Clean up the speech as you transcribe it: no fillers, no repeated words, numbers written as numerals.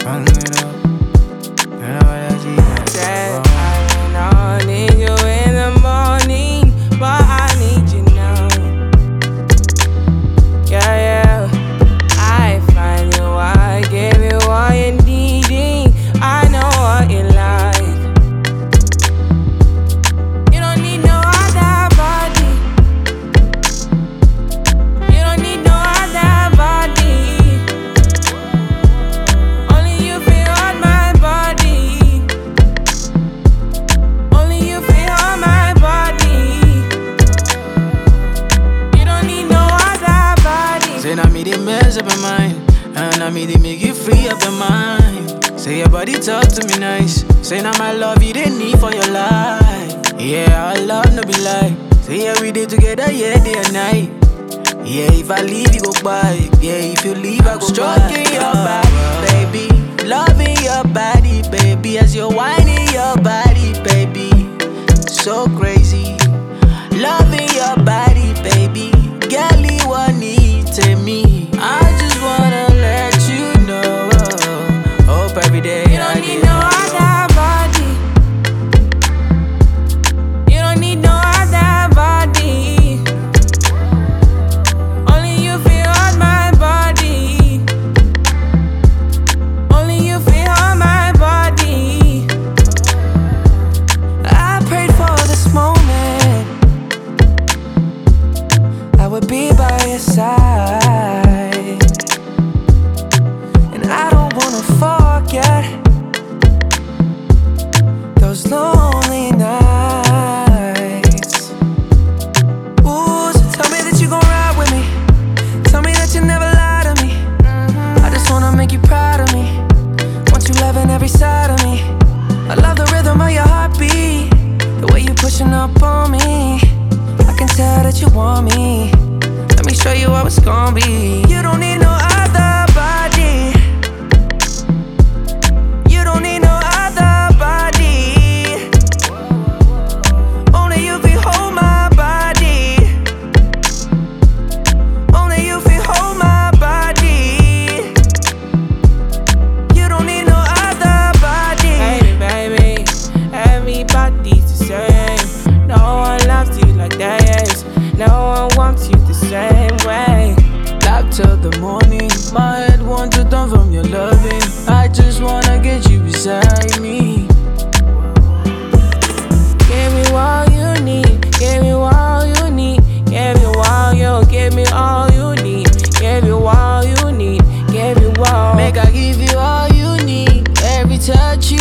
Run it up. And all that she Said I don't need you in the morning, but I need you now. Yeah, yeah. I find you, I give you all you needing. I know what you like. You don't need no other body. You don't need no other body. Only you feel on my body. Only you feel on my body. You don't need no other body. say now me they mess up your mind, and now me they make you free up your mind. Say your body talk to me nice. Say now my love you didn't need for your life. Yeah, our love no be lie. Say yeah we day together, yeah day and night. Yeah, if I leave you go by. Yeah, if you leave I go stroking by. your body, baby. Loving your body, baby. As you're whining your body, baby. So crazy. Loving your body, baby. Girl, you want need to me. I just wanna let you know. Hope every day You don't need no other body. You don't need no other body. Only you feel on my body. Only you feel on my body. I prayed for this moment. I would be by your side, and I don't wanna forget those lonely nights. Ooh, so tell me that you gon' ride with me. Tell me that you never lie to me. I just wanna make you proud of me. Want you loving every side of me. I love the rhythm of your heartbeat, the way you pushing up on me. I can tell that you want me. Let me show you how it's gon' be. You don't need no other body. You don't need no other body. Only you feel hold my body. Only you feel hold my body. You don't need no other body. Hey baby, everybody's the same. No one loves you like this. No one wants you the same way. Love till the morning. My head wants to turn from your loving. I just wanna get you beside me. Give me all you need. Give me all you need. Give me all you. Give me all you need. Give you all you need. Give you all. Make I give you all you need. Every touch you